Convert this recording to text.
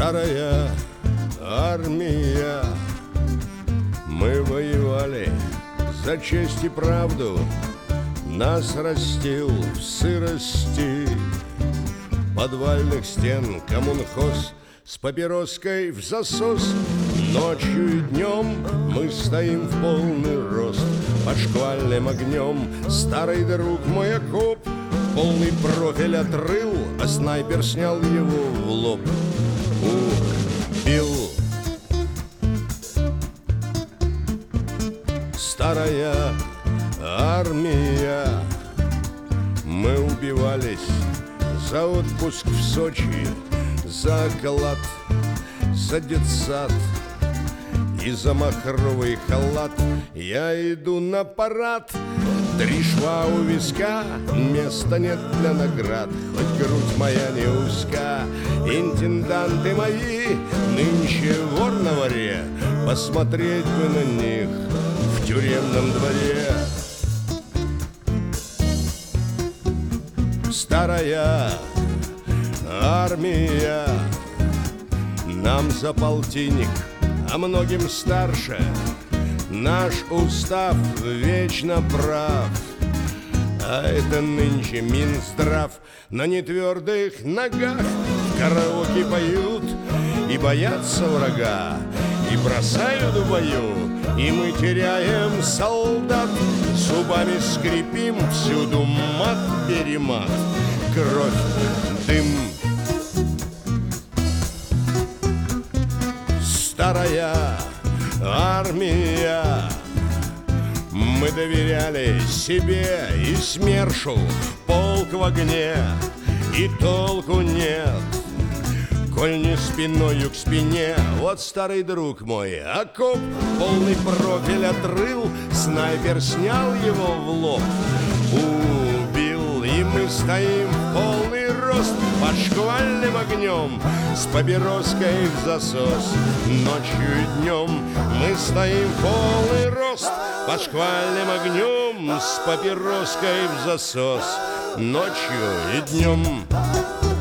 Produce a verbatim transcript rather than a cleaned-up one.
Старая армия, мы воевали за честь и правду, нас растил в сырости подвальных стен коммунхоз с папироской в засос. Ночью и днем мы стоим в полный рост под шквальным огнем. Старый друг мой окоп полный профиль отрыл, а снайпер снял его в лоб. Убил. Старая армия, мы убивались за отпуск в Сочи, за оклад, за детсад и за махровый халат. Я иду на парад, три шва у виска, места нет для наград, хоть грудь моя не узка. Интенданты мои нынче вор на воре, посмотреть бы на них в тюремном дворе. Старая армия, нам за полтинник, а многим старше. Наш устав вечно прав, а это нынче Минздрав. На нетвердых ногах в караоке поют и боятся врага, и бросают в бою, и мы теряем солдат. Зубами скрипим, всюду мат-перемат, кровь, дым. Старая армия, мы доверяли себе и СМЕРШу. Полк в огне, и толку нет, коль не спиною к спине. Вот старый друг мой окоп полный профиль отрыл, снайпер снял его в лоб. Убил, и мы стоим в полный рост под шквальным огнем с папироской в засос. Ночью и днем мы стоим в полный рост под шквальным огнем с папироской в засос. Ночью и днем.